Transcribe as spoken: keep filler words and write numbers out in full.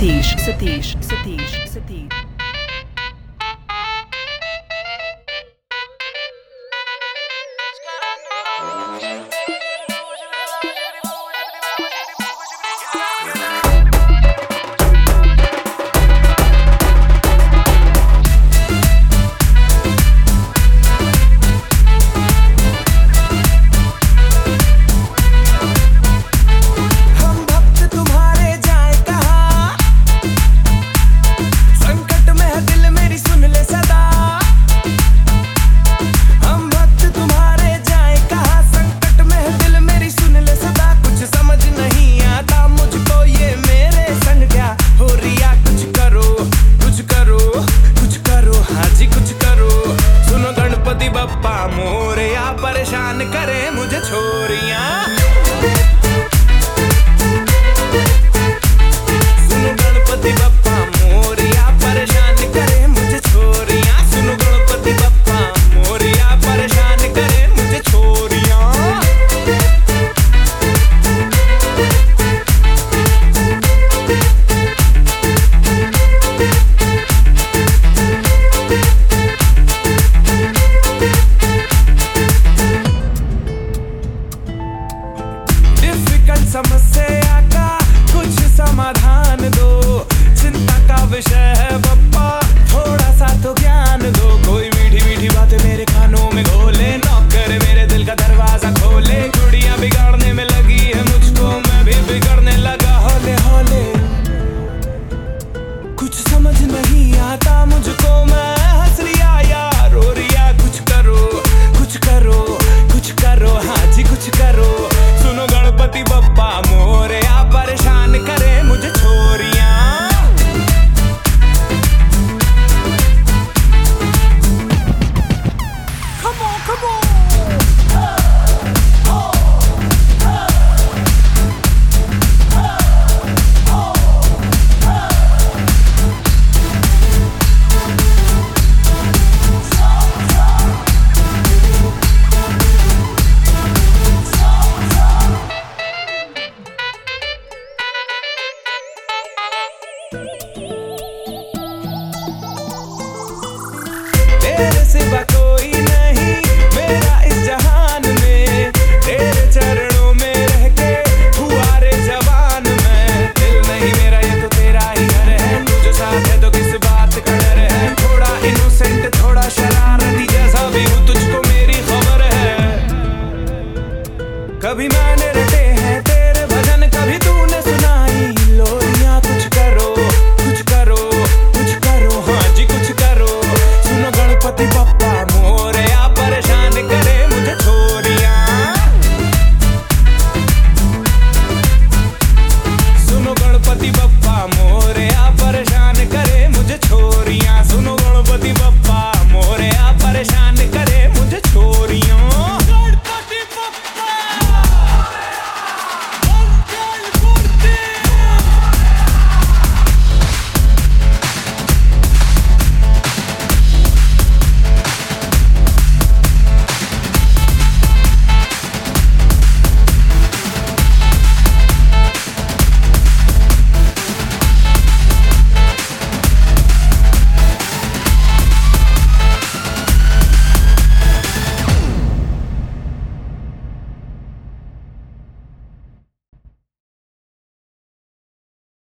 Satish, Satish, Satish, Satish. परेशान करे मुझे छोरियां, सुनो गणपति बप्पा मोरिया परेशान करे मुझे छोरियां, सुनो गणपति बप्पा मोरिया परेशान करे मुझे छोरियां। समस्या का कुछ समाधान दो, चिंता का विषय है बप्पा थोड़ा सा तो ज्ञान दो। कोई मीठी मीठी बातें मेरे कानों में घोले, नौकर मेरे दिल का दरवाजा खोले। गुड़िया बिगाड़ने में लगी है मुझको, मैं भी बिगड़ने लगा हौले हौले। कुछ समझ नहीं आता मुझको, मैं हंस रिया या रो रिया। कुछ करो कुछ करो कुछ करो, हाँ जी कुछ करो। सुनो गणपति बप्पा मोरिया परेशान करे मुझे छोरियां। Come on, come on. तेरे सिवा कोई नहीं मेरा इस जहान में, तेरे चरणों में रह के हुआ रे जवान मैं। दिल नहीं मेरा ये तो तेरा ही घर है, तू जो साथ है तो किस बात का डर है। थोड़ा इनोसेंट थोड़ा शरारती जैसा भी हूँ, तुझको मेरी खबर है। कभी मैं